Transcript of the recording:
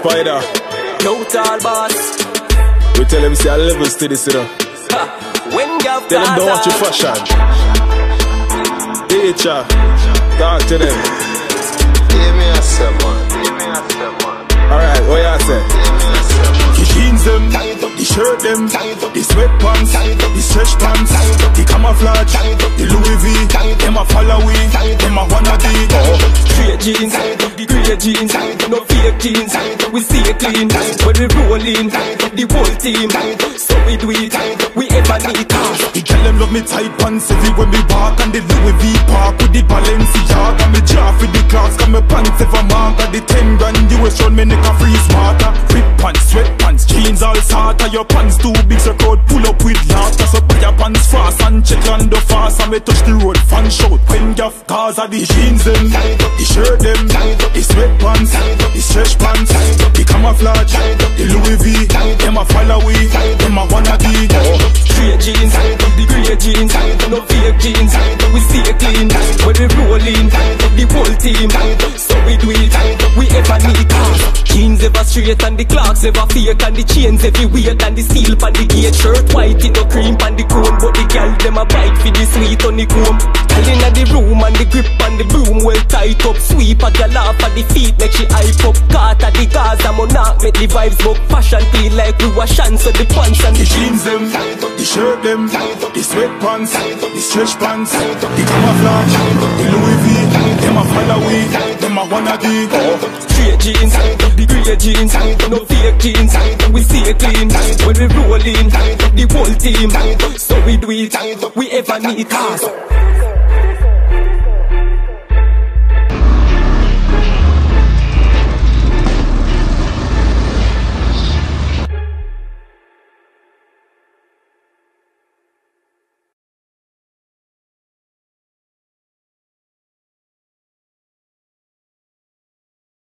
Spider. No tall boss. We tell them see a levels to this, you know. When you have Tell them don't watch your fashion. Teacher, talk to them. Give me a seven. Alright, what you say? The jeans them, the shirt them, the sweatpants, the stretch pants, the camouflage, the Louis V, them a follow we, them a wanna be. Straight jeans, the grey jeans, no fake jeans. We stay clean when we roll in, the whole team. So we do it, we ever need cars. The girl them love me tight pants every when me walk, and the Louis V park with the Balenciaga. Me jaw for the clocks, got me pants ever mark. Got the 10 grand US round me neck a freeze water. Rip pants, sweatpants, jeans all sorta. Your pants too big so crowd pull up with laughter. So put your pants fast and check on the fast, and me touch the road fan shout when you have cars. Are the jeans them, the shirt them, the sweatpants, the stretch pants, the camouflage, the Louis V, them a follow we, them a wanna be. Straight jeans, the grey jeans, no fake jeans. We stay clean when we roll in, the whole team. So we do it, we ever need cars. Jeans ever straight and the clocks ever fake, and the chains every weight and the steel pan the gate. Shirt white it no cream pan the chrome, but the girl them a bite for the sweet on the comb. Girl inna the room and the grip and the broom well tight up. Sweep a girl off at the feet make she hype up. Caught at the Gaza monarch make the vibes book. Fashion clean like we wash hands so the pants and the jeans them, the shirt them, the sweatpants, the stretch pants, the camouflage, the Louis V, them a follow we, them a wanna be. Straight jeans, the grey jeans, no fake jeans. We stay clean when we roll in, the whole team. So we do it, we ever need cars.